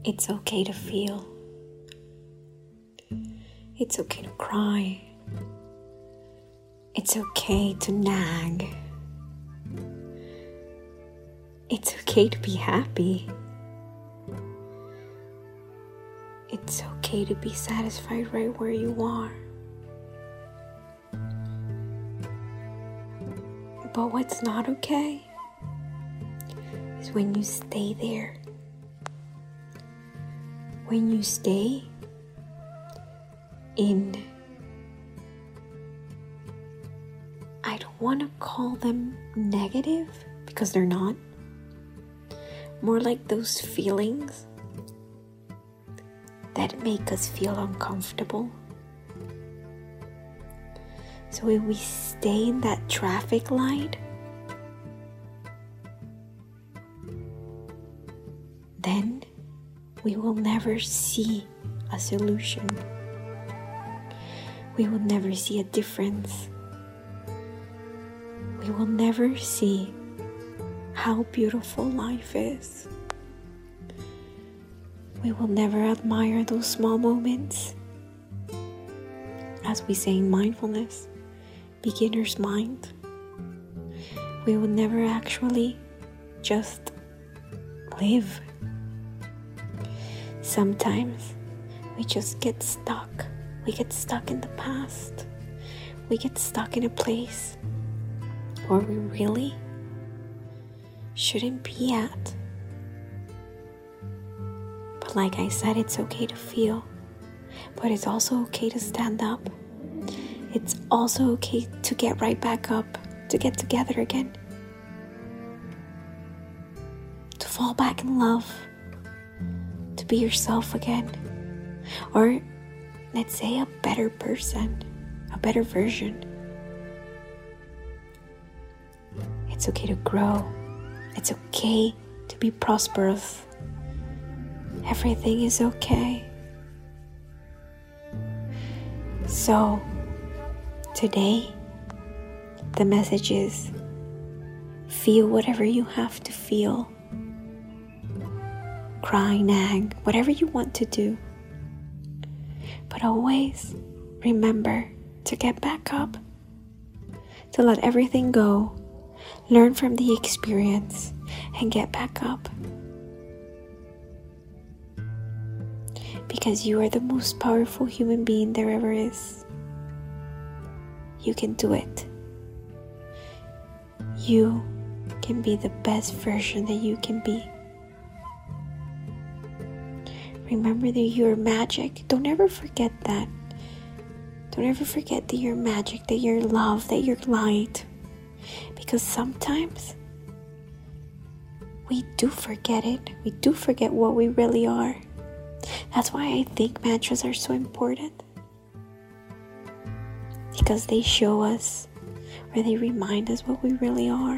It's okay to feel. It's okay to cry. It's okay to nag. It's okay to be happy. It's okay to be satisfied right where you are. But what's not okay is when you stay there. When you stay in, I don't want to call them negative because they're not. More like those feelings that make us feel uncomfortable. So if we stay in that traffic light, then we will never see a solution. We will never see a difference. We will never see how beautiful life is. We will never admire those small moments. As we say in mindfulness, beginner's mind, we will never actually just live. Sometimes we just get stuck. We get stuck in the past. We get stuck in a place where we really shouldn't be at. But like I said, it's okay to feel. But it's also okay to stand up. It's also okay to get right back up, to get together again, to fall back in love, to be yourself again, or let's say a better person, a better version. It's okay to grow. It's okay to be prosperous. Everything is okay. So today, the message is feel whatever you have to feel. Cry, nag, whatever you want to do. But always remember to get back up, to let everything go, learn from the experience, and get back up. Because you are the most powerful human being there ever is. You can do it. You can be the best version that you can be. Remember that you're magic. Don't ever forget that. Don't ever forget that you're magic, that you're love, that you're light. Because sometimes we do forget it. We do forget what we really are. That's why I think mantras are so important. Because they show us, or they remind us what we really are.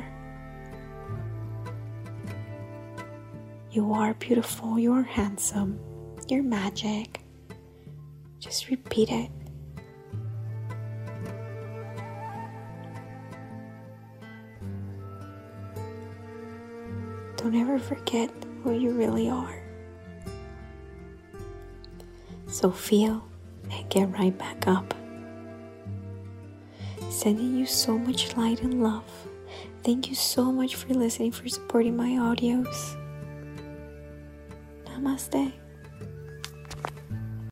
You are beautiful, you are handsome, you're magic. Just repeat it. Don't ever forget who you really are. So feel and get right back up. Sending you so much light and love. Thank you so much for listening, for supporting my audios. Namaste.